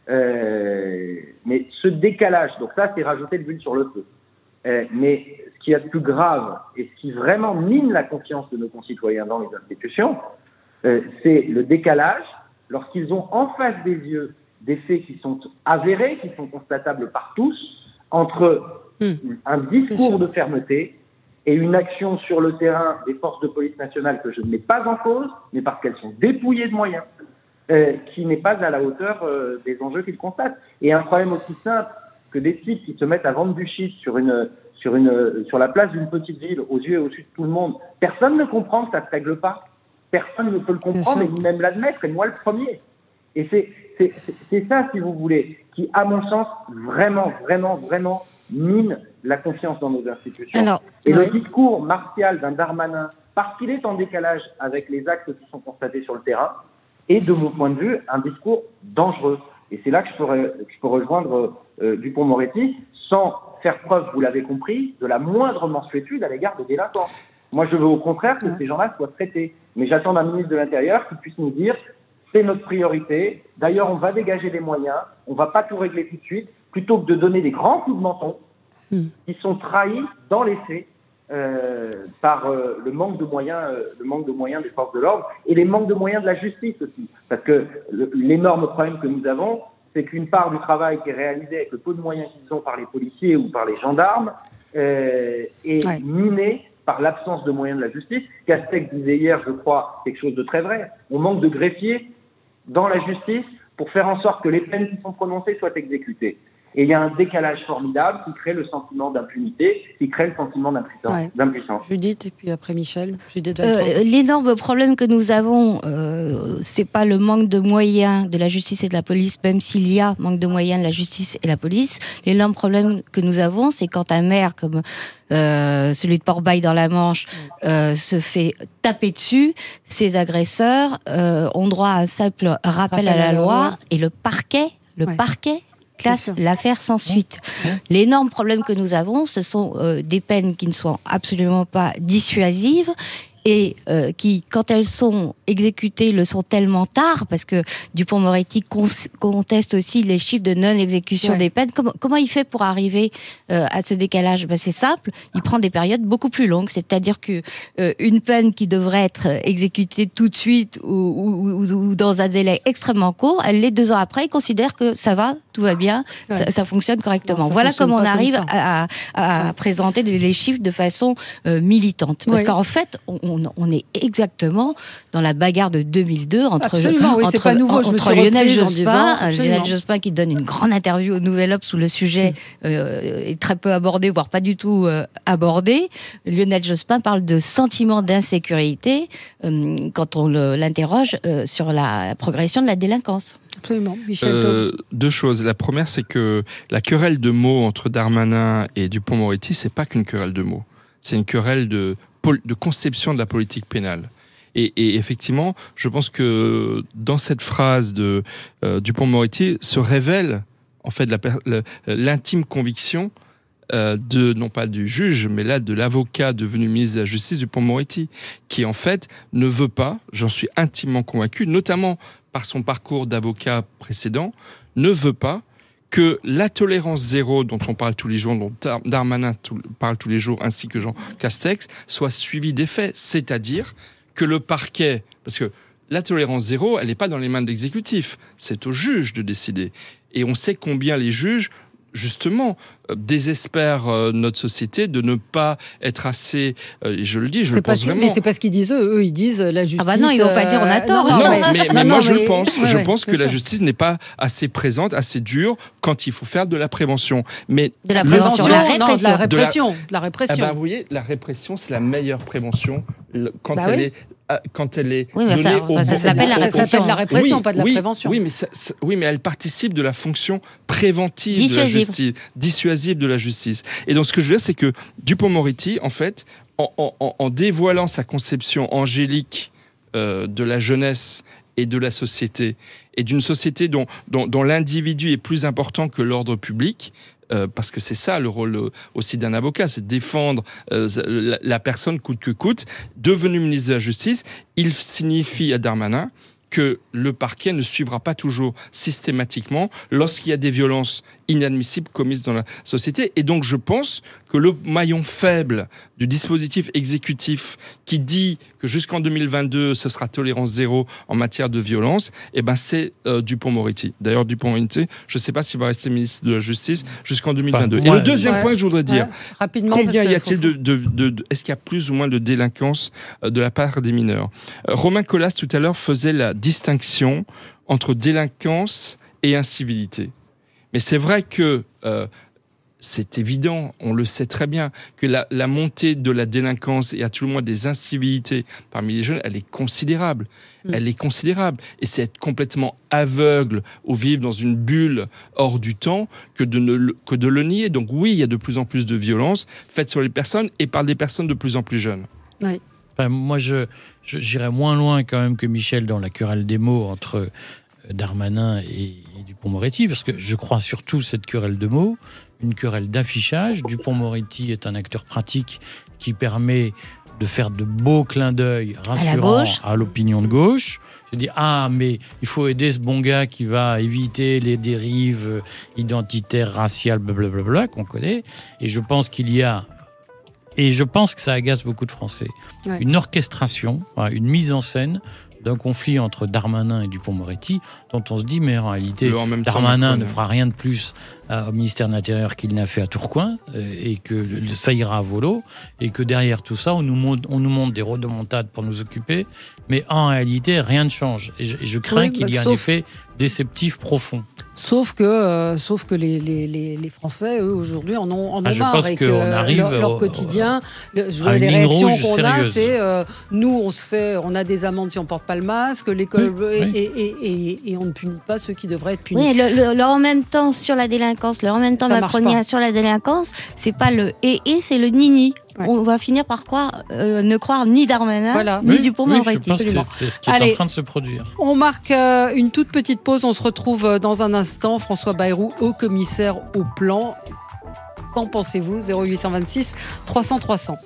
Euh, mais ce décalage, donc ça, c'est rajouter de l'huile sur le feu. Euh, mais ce qui est le plus grave et ce qui vraiment mine la confiance de nos concitoyens dans les institutions, euh, c'est le décalage lorsqu'ils ont en face des yeux des faits qui sont avérés, qui sont constatables par tous, entre mmh. un discours de fermeté et une action sur le terrain des forces de police nationale que je ne mets pas en cause, mais parce qu'elles sont dépouillées de moyens, euh, qui n'est pas à la hauteur euh, des enjeux qu'ils constatent. Et un problème aussi simple que des types qui se mettent à vendre du shit sur une sur une sur la place d'une petite ville, aux yeux et au su de tout le monde, personne ne comprend que ça ne se règle pas. Personne ne peut le comprendre, et ni même l'admettre, et moi le premier. Et c'est c'est c'est, c'est ça, si vous voulez, qui, à mon sens, vraiment, vraiment, vraiment mine la confiance dans nos institutions. Alors, et ouais. le discours martial d'un Darmanin, parce qu'il est en décalage avec les actes qui sont constatés sur le terrain, est, de mon point de vue, un discours dangereux. Et c'est là que je peux, que je peux rejoindre euh, Dupond-Moretti, sans faire preuve, vous l'avez compris, de la moindre mansuétude à l'égard des délinquants. Moi, je veux au contraire que ouais. ces gens-là soient traités. Mais j'attends d'un ministre de l'Intérieur qui puisse nous dire c'est notre priorité, d'ailleurs on va dégager des moyens, on va pas tout régler tout de suite, plutôt que de donner des grands coups de menton mmh. qui sont trahis dans les faits euh, par euh, le manque de moyens, euh, le manque de moyens des forces de l'ordre et les manques de moyens de la justice aussi. Parce que le, l'énorme problème que nous avons, c'est qu'une part du travail qui est réalisé avec le peu de moyens qu'ils ont par les policiers ou par les gendarmes euh, est ouais. miné par l'absence de moyens de la justice. Castex disait hier, je crois, quelque chose de très vrai. On manque de greffiers dans la justice pour faire en sorte que les peines qui sont prononcées soient exécutées. Et il y a un décalage formidable qui crée le sentiment d'impunité, qui crée le sentiment d'impuissance. Ouais. d'impuissance. Judith, et puis après Michel. Judith euh, l'énorme problème que nous avons, euh, c'est pas le manque de moyens de la justice et de la police, même s'il y a manque de moyens de la justice et de la police. L'énorme problème que nous avons, c'est quand un maire comme euh, celui de Port-Bail dans la Manche euh, se fait taper dessus, ses agresseurs euh, ont droit à un simple rappel, rappel à la, à la loi, loi et le parquet, le ouais. parquet classe l'affaire sans suite. L'énorme problème que nous avons, ce sont euh, des peines qui ne sont absolument pas dissuasives et euh, qui, quand elles sont exécutées, le sont tellement tard, parce que Dupond-Moretti con- conteste aussi les chiffres de non-exécution ouais. des peines. Comment, comment il fait pour arriver euh, à ce décalage ? Ben, c'est simple, il prend des périodes beaucoup plus longues, c'est-à-dire que euh, une peine qui devrait être exécutée tout de suite ou, ou, ou, ou dans un délai extrêmement court, elle l'est deux ans après, il considère que ça va, tout va bien, ouais. ça, ça fonctionne correctement. Non, ça voilà comment on arrive à, à, à présenter les chiffres de façon euh, militante. Parce ouais. qu'en fait, on, on On est exactement dans la bagarre de deux mille deux entre, absolument, oui, entre, c'est pas nouveau. Je entre Lionel Jospin, disant, Lionel Jospin qui donne une grande interview au Nouvel Obs où le sujet euh, est très peu abordé, voire pas du tout euh, abordé. Lionel Jospin parle de sentiment d'insécurité euh, quand on le, l'interroge euh, sur la progression de la délinquance. Absolument. Michel euh, deux choses. La première, c'est que la querelle de mots entre Darmanin et Dupond-Moretti, c'est pas qu'une querelle de mots. C'est une querelle de de conception de la politique pénale. Et, et effectivement, je pense que dans cette phrase de euh, Dupond-Moretti se révèle en fait la, la, l'intime conviction euh, de non pas du juge, mais là de l'avocat devenu ministre de la Justice Dupond-Moretti, qui en fait ne veut pas, j'en suis intimement convaincu, notamment par son parcours d'avocat précédent, ne veut pas que la tolérance zéro dont on parle tous les jours, dont Darmanin parle tous les jours, ainsi que Jean Castex, soit suivie des faits. C'est-à-dire que le parquet... Parce que la tolérance zéro, elle n'est pas dans les mains de l'exécutif. C'est au juge de décider. Et on sait combien les juges, justement, euh, désespèrent euh, notre société de ne pas être assez... Euh, je le dis, je c'est le pense si, vraiment... Mais c'est pas ce qu'ils disent eux. Eux, ils disent la justice... Ah bah non, ils vont pas dire on a tort. Non, non, mais, mais, mais non, moi, non, je mais... pense, ouais, je ouais, pense que ça. La justice n'est pas assez présente, assez dure, quand il faut faire de la prévention. Mais de la prévention, la répression. Non, de la répression. De la répression. Eh ben, vous voyez, la répression, c'est la meilleure prévention quand bah elle oui. est... quand elle est oui, mais donnée ça, au ça s'appelle la répression. Ça s'appelle la répression, oui, pas de la oui, prévention. Oui mais, ça, ça, oui, mais elle participe de la fonction préventive dissuasive. de la justice, dissuasive de la justice. Et donc, ce que je veux dire, c'est que Dupond-Moretti, en fait, en, en, en dévoilant sa conception angélique euh, de la jeunesse et de la société, et d'une société dont, dont, dont l'individu est plus important que l'ordre public, Euh, parce que c'est ça le rôle euh, aussi d'un avocat, c'est de défendre euh, la, la personne coûte que coûte. Devenu ministre de la Justice, il signifie à Darmanin que le parquet ne suivra pas toujours systématiquement lorsqu'il y a des violences inadmissibles commises dans la société. Et donc je pense que le maillon faible du dispositif exécutif qui dit que jusqu'en deux mille vingt-deux, ce sera tolérance zéro en matière de violence, eh ben c'est euh, Dupond-Moretti. D'ailleurs, Dupond-Moretti, je ne sais pas s'il va rester ministre de la Justice jusqu'en deux mille vingt-deux. Bah, et ouais, le deuxième ouais, point que je voudrais dire, ouais, combien y a-t-il de, de, de, de... Est-ce qu'il y a plus ou moins de délinquance euh, de la part des mineurs ? euh, Romain Colas, tout à l'heure, faisait la distinction entre délinquance et incivilité. Mais c'est vrai que euh, c'est évident, on le sait très bien, que la, la montée de la délinquance et à tout le moins des incivilités parmi les jeunes, elle est considérable. Mmh. Elle est considérable. Et c'est être complètement aveugle ou vivre dans une bulle hors du temps que de, ne, que de le nier. Donc oui, il y a de plus en plus de violences faites sur les personnes et par des personnes de plus en plus jeunes. Oui. Enfin, moi, je, je, j'irais moins loin quand même que Michel dans la querelle des mots entre Darmanin et, et Dupond-Moretti, parce que je crois surtout cette querelle de mots, une querelle d'affichage. Dupond-Moretti est un acteur pratique qui permet de faire de beaux clins d'œil À la rassurants gauche. à l'opinion de gauche. Je dis, ah, mais il faut aider ce bon gars qui va éviter les dérives identitaires, raciales, blablabla, qu'on connaît. Et je pense qu'il y a, et je pense que ça agace beaucoup de Français, Ouais. une orchestration, une mise en scène d'un conflit entre Darmanin et Dupond-Moretti, dont on se dit, mais en réalité, Le en même temps, Darmanin Macron, ne fera rien de plus euh, au ministère de l'Intérieur qu'il n'a fait à Tourcoing, euh, et que le- ça ira à volo, et que derrière tout ça, on nous montre, on nous montre des rodomontades pour nous occuper, mais en réalité, rien ne change. Et je, et je crains Oui, qu'il bah, y ait un sauf- effet déceptif profond. Sauf que, euh, sauf que les, les, les, les Français, eux, aujourd'hui, en ont, en ont Ah, je marre. pense et qu'on que euh, arrive leur, leur au- quotidien, le, je à vois une les ligne réactions rouge qu'on a, sérieuse. c'est euh, nous, on se fait, on a des amendes si on porte pas le masque, l'école, Oui, et, oui. Et, et, et, et on ne punit pas ceux qui devraient être punis. Oui, le, le, le en même temps sur la délinquance, le en même temps Ça marche macronien pas. sur la délinquance, c'est pas le et et, c'est le ni-ni. Ouais. On va finir par croire, euh, ne croire ni Darmanin, Voilà. ni Oui, Dupond-Moretti. oui, je pense que Absolument. c'est c'est ce qui est Allez. en train de se produire. On marque euh, une toute petite pause. On se retrouve euh, dans un instant. François Bayrou, haut commissaire au plan. Qu'en pensez-vous? zéro huit cent vingt-six trois cents trois cents.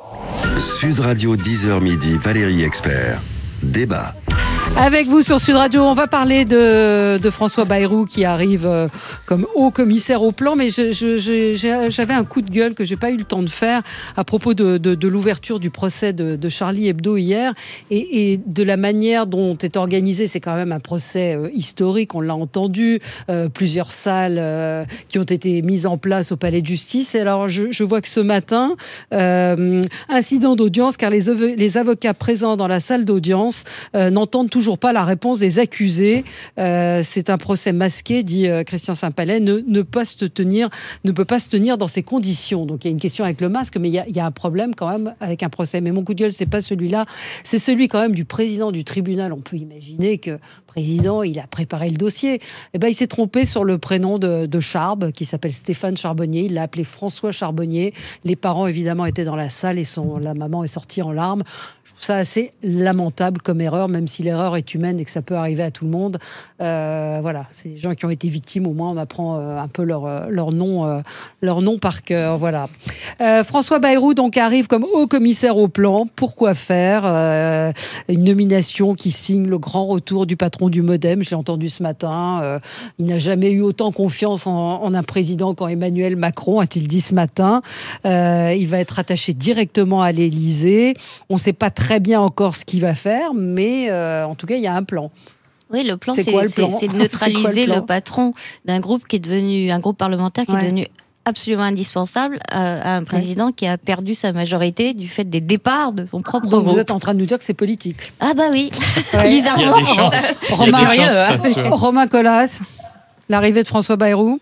Sud Radio dix heures midi, Valérie Expert. Débat. Avec vous sur Sud Radio, on va parler de, de François Bayrou qui arrive euh, comme haut commissaire au plan, mais je, je, je, j'ai- j'avais un coup de gueule que j'ai pas eu le temps de faire à propos de, de, de l'ouverture du procès de, de Charlie Hebdo hier et, et de la manière dont est organisé. C'est quand même un procès euh, historique, on l'a entendu, euh, plusieurs salles euh, qui ont été mises en place au palais de justice. Et alors je, je vois que ce matin, euh, incident d'audience car les, avo- les avocats présents dans la salle d'audience euh, n'entendent toujours pas la réponse des accusés. Euh, c'est un procès masqué, dit euh, Christian Saint-Palais, ne, ne, pas se tenir, ne peut pas se tenir dans ces conditions. Donc il y a une question avec le masque, mais il y a, il y a un problème quand même avec un procès. Mais mon coup de gueule, c'est pas celui-là, c'est celui quand même du président du tribunal. On peut imaginer que le président, il a préparé le dossier. Eh ben, il s'est trompé sur le prénom de, de Charbe, qui s'appelle Stéphane Charbonnier. Il l'a appelé François Charbonnier. Les parents, évidemment, étaient dans la salle et son, la maman est sortie en larmes. Je trouve ça assez lamentable comme erreur, même si l'erreur est humaine et que ça peut arriver à tout le monde. Euh, voilà, c'est des gens qui ont été victimes. Au moins, on apprend euh, un peu leur, euh, leur, nom, euh, leur nom par cœur. Voilà. Euh, François Bayrou donc arrive comme haut commissaire au plan. Pourquoi faire euh, une nomination qui signe le grand retour du patron du MoDem. Je l'ai entendu ce matin. Euh, il n'a jamais eu autant confiance en, en un président qu'en Emmanuel Macron, a-t-il dit ce matin. Euh, il va être attaché directement à l'Élysée. On ne sait pas très bien encore ce qu'il va faire, mais euh, en tout cas, il y a un plan. Oui, le plan, C'est c'est quoi le c'est- plan c'est de C'est quoi neutraliser le plan le patron d'un groupe qui est devenu un groupe parlementaire qui Ouais. est devenu absolument indispensable à, à un président qui a perdu sa majorité du fait des départs de son propre Donc groupe. vous êtes en train de nous dire que c'est politique. Ah bah oui, Ouais. bizarrement. Il y a des chances. Il y a Romain, des chances que ça soit- Romain Collas, l'arrivée de François Bayrou.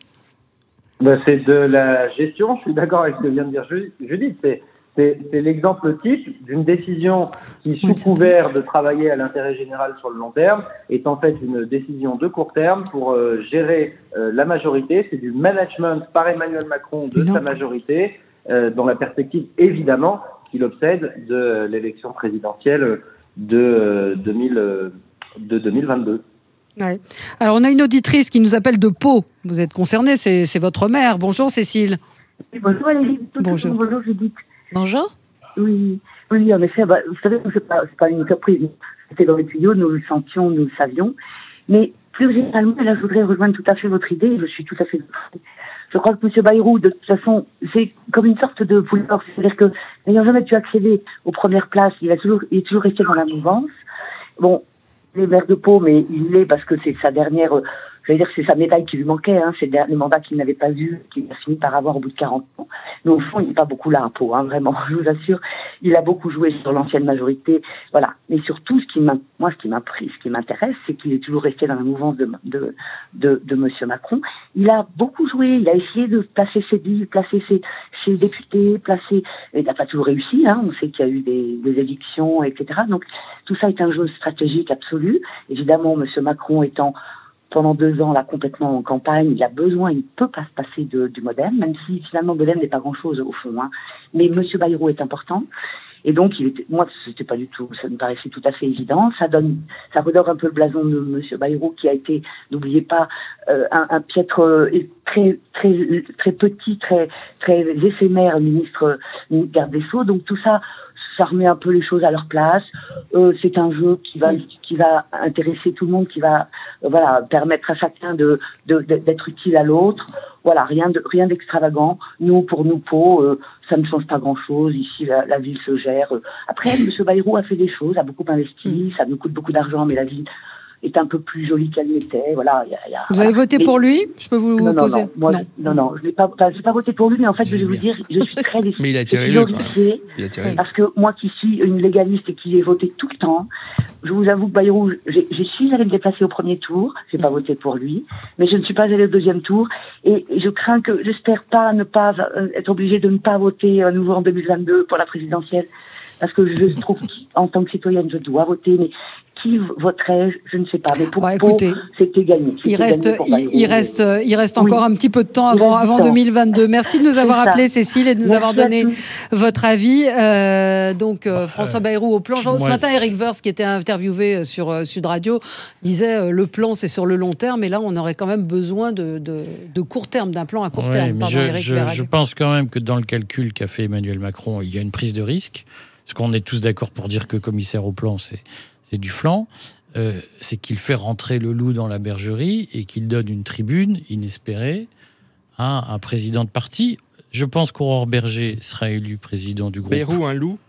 Ben, c'est de la gestion, je suis d'accord avec ce que vient de dire Ju- Judith. C'est, c'est, c'est l'exemple type d'une décision qui, sous Oui, c'est couvert de travailler à l'intérêt général sur le long terme, est en fait une décision de court terme pour euh, gérer euh, la majorité. C'est du management par Emmanuel Macron de Non. sa majorité, euh, dans la perspective évidemment qu'il obsède de l'élection présidentielle de, euh, deux mille, euh, de deux mille vingt-deux. Ouais. Alors on a une auditrice qui nous appelle de Pau. Vous êtes concernée, c'est, c'est votre mère. Bonjour Cécile. Oui, bonjour Valérie. Tout Bonjour. Bonjour. bonjour Judith. Bonjour. Oui, oui, en effet, bah, vous savez, c'est pas, c'est pas une surprise. C'était dans les tuyaux, nous le sentions, nous le savions. Mais plus généralement, là, je voudrais rejoindre tout à fait votre idée. Je suis tout à fait. Je crois que M. Bayrou, de toute façon, c'est comme une sorte de vouloir. C'est-à-dire que, n'ayant jamais pu accéder aux premières places, il a toujours, il est toujours resté dans la mouvance. Bon, il est maire de Pau, mais il l'est parce que c'est sa dernière. euh, Je veux dire, c'est sa médaille qui lui manquait, hein, c'est le dernier mandat qu'il n'avait pas eu, qu'il a fini par avoir au bout de quarante ans. Mais au fond, il n'est pas beaucoup là à Pau, hein, vraiment, je vous assure. Il a beaucoup joué sur l'ancienne majorité, voilà. Mais surtout, ce qui m'a, moi, ce qui m'a pris, ce qui m'intéresse, c'est qu'il est toujours resté dans la mouvance de, de, de, de Monsieur Macron. Il a beaucoup joué, il a essayé de placer ses billes, placer ses, ses députés, placer, et il n'a pas toujours réussi, hein. On sait qu'il y a eu des, des évictions, et cetera. Donc, tout ça est un jeu stratégique absolu. Évidemment, Monsieur Macron étant pendant deux ans, là, complètement en campagne, il a besoin, il ne peut pas se passer de, du MoDem, même si finalement le MoDem n'est pas grand-chose au fond, hein. Mais M. Bayrou est important. Et donc, il était, moi, c'était pas du tout, ça me paraissait tout à fait évident. Ça donne, ça redore un peu le blason de M. Bayrou, qui a été, n'oubliez pas, euh, un, un piètre euh, très, très, très petit, très, très éphémère ministre, ministre garde des Sceaux. Donc tout ça ça remet un peu les choses à leur place. Euh, c'est un jeu qui va qui va intéresser tout le monde, qui va euh, voilà permettre à chacun de, de, de d'être utile à l'autre. Voilà, rien de rien d'extravagant. Nous, pour nous, Pau, euh, ça ne change pas grand-chose. Ici, la, la ville se gère. Après, M. Bayrou a fait des choses, a beaucoup investi. Ça nous coûte beaucoup d'argent, mais la ville est un peu plus jolie qu'elle n'était. Voilà. Y a, y a, vous voilà. avez voté mais, pour lui? Je peux vous non, poser? Non, non, moi, non. Je, non, non, je n'ai pas, enfin, je n'ai pas voté pour lui, mais en fait, je vais vous dire, je suis très déçue. Mais il a été réélu, quand même. Il a été réélu. Parce que moi, qui suis une légaliste et qui ai voté tout le temps, je vous avoue que Bayrou, j'ai, je suis allée me déplacer au premier tour. Je n'ai pas voté pour lui, mais je ne suis pas allée au deuxième tour. Et je crains que, j'espère pas ne pas être obligée de ne pas voter à nouveau en deux mille vingt-deux pour la présidentielle. Parce que je trouve qu'en tant que citoyenne, je dois voter, mais qui voterait-je? Je ne sais pas. Mais pour bon, Pau, écoutez, c'était gagné. C'était il reste, gagné pour il, il reste, il reste encore oui. un petit peu de temps avant, avant deux mille vingt-deux. Merci de nous avoir appelé, Cécile, et de nous Merci avoir donné votre avis. Euh, donc, euh, François Bayrou au plan. moi, Ce matin, Eric Woerth, qui était interviewé sur euh, Sud Radio, disait euh, le plan, c'est sur le long terme, et là, on aurait quand même besoin de, de, de court terme, d'un plan à court ouais, terme. Mais Pardon, je, Éric je, je pense quand même que dans le calcul qu'a fait Emmanuel Macron, il y a une prise de risque. Parce qu'on est tous d'accord pour dire que commissaire au plan, c'est, c'est du flanc. Euh, c'est qu'il fait rentrer le loup dans la bergerie et qu'il donne une tribune inespérée à un président de parti. Je pense qu'Aurore Berger sera élu président du groupe. Bayrou, un loup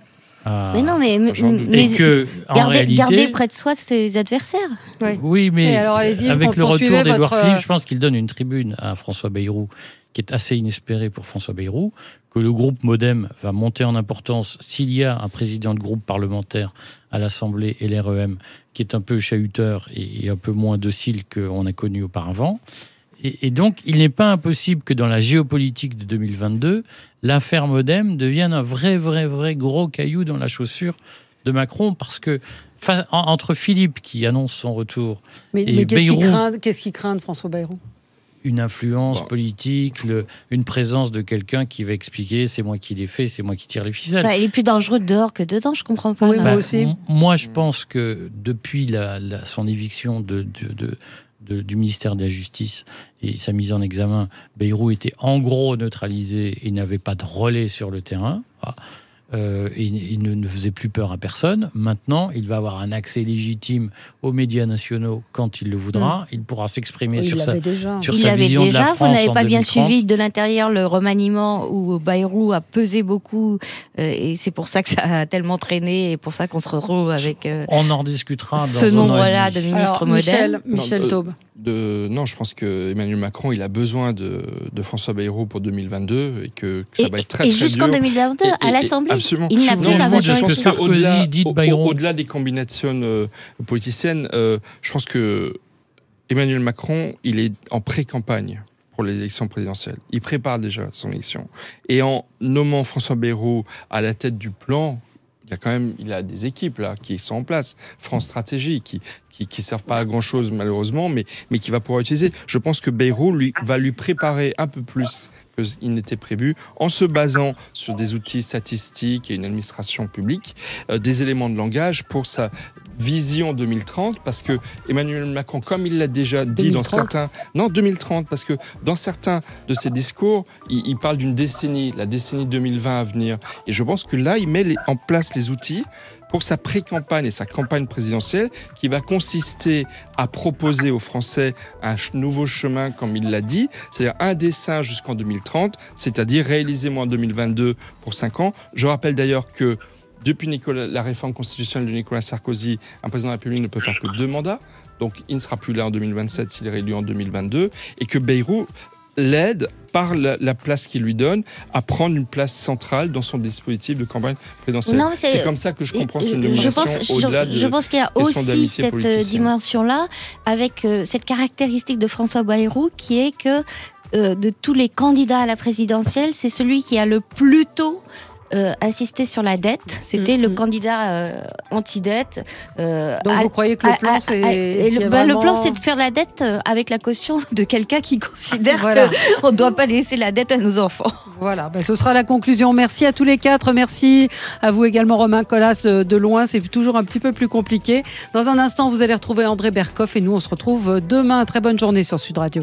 Ah, mais non, mais, mais, mais que, en garder, réalité, garder près de soi ses adversaires. Ouais. Oui, mais alors, avec le retour d'Édouard votre... Philippe, je pense qu'il donne une tribune à François Bayrou qui est assez inespérée pour François Bayrou, que le groupe MoDem va monter en importance s'il y a un président de groupe parlementaire à l'Assemblée et l'R E M qui est un peu chahuteur et un peu moins docile qu'on a connu auparavant. Et, et donc, il n'est pas impossible que dans la géopolitique de deux mille vingt-deux, l'affaire MoDem devienne un vrai, vrai, vrai gros caillou dans la chaussure de Macron, parce que fa- entre Philippe, qui annonce son retour, mais, et mais qu'est-ce Bayrou... Qu'il craint, qu'est-ce qu'il craint de François Bayrou? Une influence politique, le, une présence de quelqu'un qui va expliquer c'est moi qui l'ai fait, c'est moi qui tire les ficelles. Bah, il est plus dangereux dehors que dedans, je comprends pas. Oui, là. moi Bah, aussi. m- moi, je pense que depuis la, la, son éviction de, de, de, de, du ministère de la Justice et sa mise en examen, Bayrou était en gros neutralisé et n'avait pas de relais sur le terrain. Ah. Euh, il, il ne, ne faisait plus peur à personne. Maintenant, il va avoir un accès légitime aux médias nationaux quand il le voudra. Mmh. Il pourra s'exprimer oui, sur, sa, déjà. sur il sa l'avait vision déjà. de la France. Vous n'avez pas en bien deux mille trente. suivi de l'intérieur le remaniement où Bayrou a pesé beaucoup euh, et c'est pour ça que ça a tellement traîné et pour ça qu'on se retrouve avec euh, On en discutera dans ce nombre-là de ministres modernes. Michel, Michel non, Taube. De, non, je pense que Emmanuel Macron, il a besoin de, de François Bayrou pour deux mille vingt-deux et que, que ça et, va être très, et très jusqu'en dur. deux mille vingt-deux, Et- à et- l'Assemblée, absolument. il n'a Non, plus la moi, je majorité. pense que ça- Au-delà, Sarkozy dit de au- Bayrou. au- au-delà des combinations euh, politiciennes, euh, je pense que Emmanuel Macron, il est en pré-campagne pour les élections présidentielles. Il prépare déjà son élection. Et en nommant François Bayrou à la tête du plan, il y a quand même il a des équipes là qui sont en place. France Stratégie, qui qui, qui servent pas à grand chose malheureusement, mais mais qui va pouvoir utiliser. Je pense que Bayrou lui va lui préparer un peu plus qu'il n'était prévu, en se basant sur des outils statistiques et une administration publique, euh, des éléments de langage pour sa vision deux mille trente, parce que Emmanuel Macron, comme il l'a déjà dit deux mille dans trente certains... Non, deux mille trente, parce que dans certains de ses discours, il, il parle d'une décennie, la décennie deux mille vingt à venir. Et je pense que là, il met les, en place les outils pour sa pré-campagne et sa campagne présidentielle, qui va consister à proposer aux Français un ch- nouveau chemin, comme il l'a dit, c'est-à-dire un dessin jusqu'en deux mille trente, c'est-à-dire réalisez-moi en deux mille vingt-deux pour cinq ans. Je rappelle d'ailleurs que depuis Nicolas, la réforme constitutionnelle de Nicolas Sarkozy, un président de la République ne peut faire que deux mandats, donc il ne sera plus là en deux mille vingt-sept s'il est réélu en deux mille vingt-deux, et que Bayrou l'aide, par la, la place qu'il lui donne, à prendre une place centrale dans son dispositif de campagne présidentielle. Non, c'est- c'est comme ça que je comprends cette Je nomination pense, au-delà je, de je pense qu'il y a questions aussi d'amitié cette euh, politicienne. dimension-là, avec euh, cette caractéristique de François Bayrou, qui est que euh, de tous les candidats à la présidentielle, c'est celui qui a le plus tôt euh, insisté sur la dette. C'était Mmh, le mmh. candidat euh, anti-dette. Euh, Donc à- vous croyez que le à- plan, à- c'est... à- et s'il y le, a bah, le vraiment- plan, c'est de faire la dette euh, avec la caution de quelqu'un qui considère Voilà. qu'on ne doit pas laisser la dette à nos enfants. Voilà, ben ce sera la conclusion. Merci à tous les quatre. Merci à vous également, Romain Collas. euh, De loin, c'est toujours un petit peu plus compliqué. Dans un instant, vous allez retrouver André Berkoff et nous, on se retrouve demain. Très bonne journée sur Sud Radio.